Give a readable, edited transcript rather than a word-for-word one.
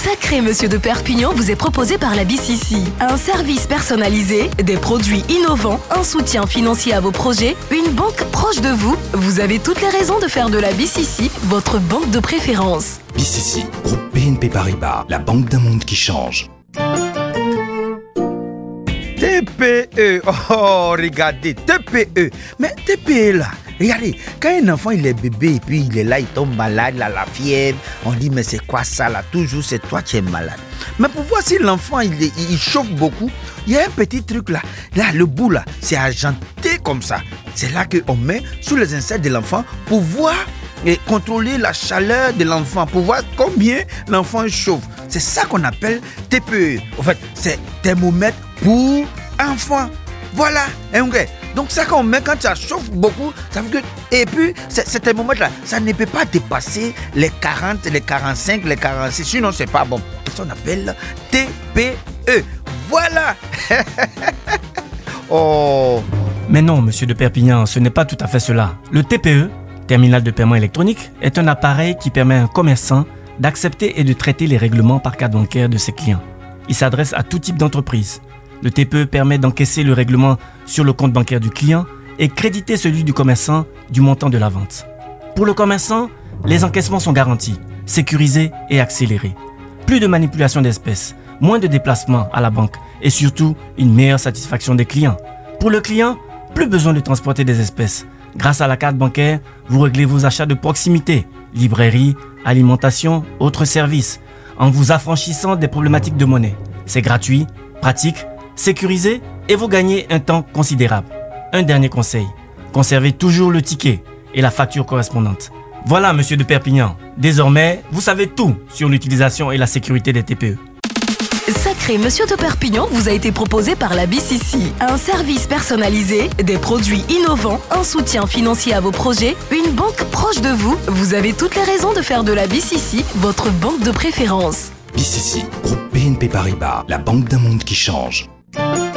Sacré Monsieur de Perpignan vous est proposé par la BCC. Un service personnalisé, des produits innovants, un soutien financier à vos projets, une banque proche de vous. Vous avez toutes les raisons de faire de la BCC votre banque de préférence. BCC, groupe BNP Paribas, la banque d'un monde qui change. TPE, oh regardez, TPE. Mais TPE là, regardez, quand un enfant il est bébé et puis il est là, il tombe malade, il a la fièvre, on dit mais c'est quoi ça là, toujours c'est toi qui es malade. Mais pour voir si l'enfant il chauffe beaucoup, il y a un petit truc là, le bout là, c'est argenté comme ça. C'est là qu'on met sous les insectes de l'enfant pour voir et contrôler la chaleur de l'enfant, pour voir combien l'enfant chauffe. C'est ça qu'on appelle TPE. En fait, c'est thermomètre pour enfants. Voilà, donc ça qu'on met quand ça chauffe beaucoup, ça veut que... Et puis, ce thermomètre-là, ça ne peut pas dépasser les 40, les 45, les 46, sinon c'est pas bon. Ça on appelle TPE. Voilà. Oh. Mais non, monsieur de Perpignan, ce n'est pas tout à fait cela. Le TPE, terminal de paiement électronique, est un appareil qui permet à un commerçant d'accepter et de traiter les règlements par carte bancaire de ses clients. Il s'adresse à tout type d'entreprise. Le TPE permet d'encaisser le règlement sur le compte bancaire du client et créditer celui du commerçant du montant de la vente. Pour le commerçant, les encaissements sont garantis, sécurisés et accélérés. Plus de manipulation d'espèces, moins de déplacements à la banque et surtout une meilleure satisfaction des clients. Pour le client, plus besoin de transporter des espèces. Grâce à la carte bancaire, vous réglez vos achats de proximité, librairie, alimentation, autres services, en vous affranchissant des problématiques de monnaie. C'est gratuit, pratique, sécurisé et vous gagnez un temps considérable. Un dernier conseil, conservez toujours le ticket et la facture correspondante. Voilà, monsieur de Perpignan, désormais, vous savez tout sur l'utilisation et la sécurité des TPE. Sacré Monsieur de Perpignan vous a été proposé par la BCC. Un service personnalisé, des produits innovants, un soutien financier à vos projets, une banque proche de vous. Vous avez toutes les raisons de faire de la BCC votre banque de préférence. BCC, groupe BNP Paribas, la banque d'un monde qui change.